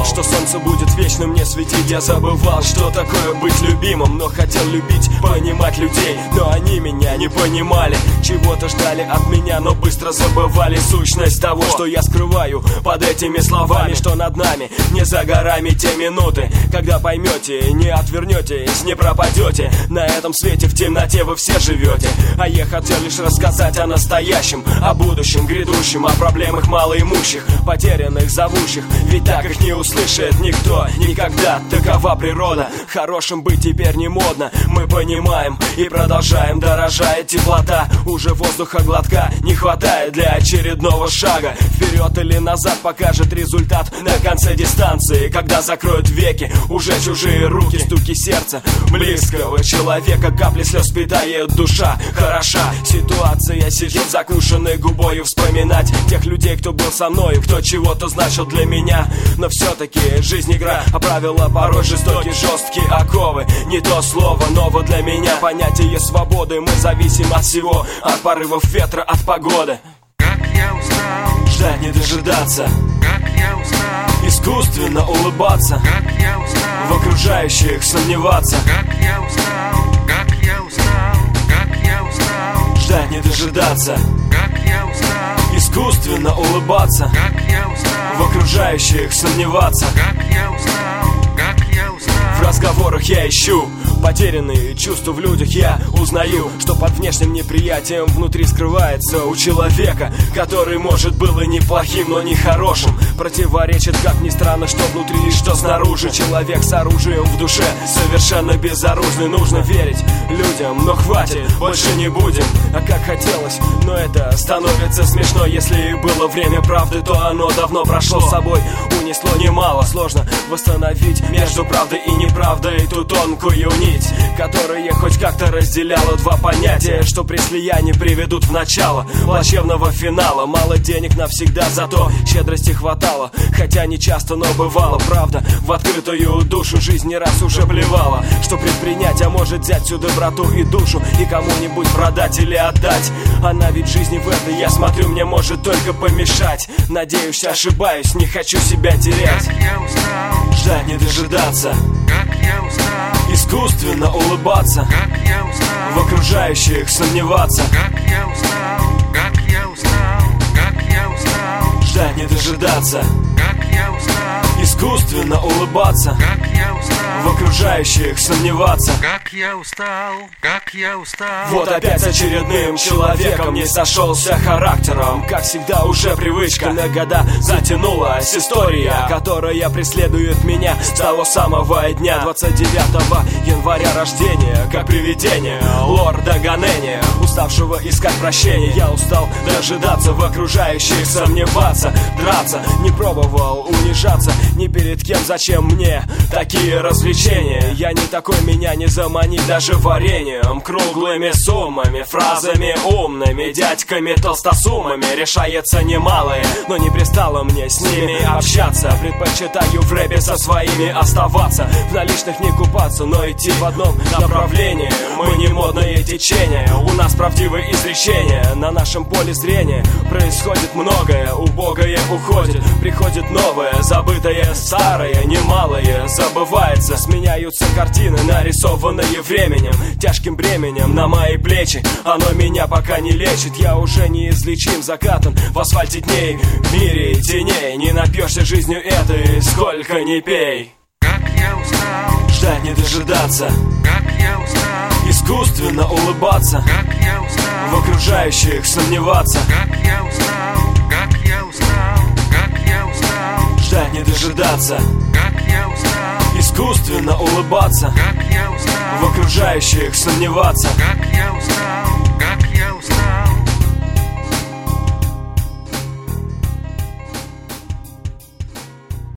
что солнце будет вечно мне светить. Я забывал, что такое быть любимым, но хотел любить, понимать людей. Но они меня не понимали, чего-то ждали от меня, но быстро забывали сущность того, что я скрываю под этими словами. Что над нами не за горами те минуты, когда поймете, не отвернетесь, не пропадете. На этом свете в темноте вы все живете. А я хотел лишь рассказать о настоящем, о будущем, грядущем, о проблемах малоимущих, потерянных, зовущих. Ведь так их не услышит никто никогда. Такова природа, хорошим быть теперь не модно. Мы понимаем и продолжаем, дорожает теплота. Уже воздуха глотка не хватает для очередного шага. Вперед или назад покажет результат на конце дистанции, когда закроют веки уже чужие руки. Стуки сердца близкого человека, капли слез питает душа. Хороша ситуация, сидеть закушенной губой и вспоминать тех людей, кто был со мной, кто чего-то значил для меня. Но все-таки жизнь игра, а правила порой жестокие, жесткие оковы. Не то слово, ново для меня понятие свободы. Мы зависим от всего, от порывов ветра, от погоды. Как я устал ждать, не дожидаться, как я устал, искусственно улыбаться, как я устал, в окружающих сомневаться. как я устал, как я устал, как я устал, Ждать, не дожидаться, как я устал, искусственно улыбаться, как я устал, в окружающих сомневаться. как я устал, как я устал. В разговорах я ищу потерянные чувства в людях. Я узнаю, что под внешним неприятием внутри скрывается у человека, который, может, был и неплохим, но не хорошим. Противоречит, как ни странно, что внутри и что снаружи. Человек с оружием в душе, совершенно безоружный. Нужно верить людям, но хватит, больше не будем. А как хотелось, но это становится смешно. Если и было время правды, то оно давно прошло. С собой унесло немало. Сложно восстановить между правдой и неправдой ту тонкую нить, которая хоть как-то разделяла два понятия, что при слиянии приведут в начало плачевного финала. Мало денег навсегда, зато щедрости хватало, хотя не часто, но бывало. Правда, в открытую душу жизнь не раз уже плевала, что предпринять, а может взять всю доброту и душу и кому-нибудь продать или отдать. Она ведь жизни в этой, я смотрю, мне может только помешать. Надеюсь, ошибаюсь, не хочу себя терять. Как я устал Ждать, не дожидаться, как я устал, искусственно улыбаться, как я устал, в окружающих сомневаться. как я устал, как я устал, как я устал, Ждать, не дожидаться, как я устал, искусственно улыбаться, как я устал, в окружающих сомневаться. как я устал, как я устал. Вот опять с очередным человеком не сошелся характером. Как всегда уже привычка, на года затянулась история, которая преследует меня с того самого дня. 29 января рождения, как привидение лорда Ганения, уставшего искать прощения. Я устал дожидаться, в окружающих сомневаться, драться, не пробовал унижаться ни перед кем. Зачем мне такие развлечения? Я не такой, меня не заманить даже вареньем, круглыми суммами, фразами умными, дядьками толстосумами. Решается немалое, но не пристало мне с ними общаться. Предпочитаю в рэпе со своими оставаться, в наличных не купаться, но идти в одном направлении. Мы не модное течение, у нас правдивые изречения. На нашем поле зрения происходит многое, убогое уходит, приходит новое, забытое старое, немалое забывается. Сменяются картины, нарисованные временем, тяжким бременем на мои плечи. Оно меня пока не лечит, я уже неизлечим, закатан в асфальте дней. В мире теней не напьешься жизнью этой, сколько ни пей. Как я устал Ждать, не дожидаться, как я устал, искусственно улыбаться, как я устал, в окружающих сомневаться. как я устал, как я устал, как я устал, Ждать, не дожидаться, как я устал, искусственно улыбаться, как я устал, в окружающих сомневаться. как я устал, как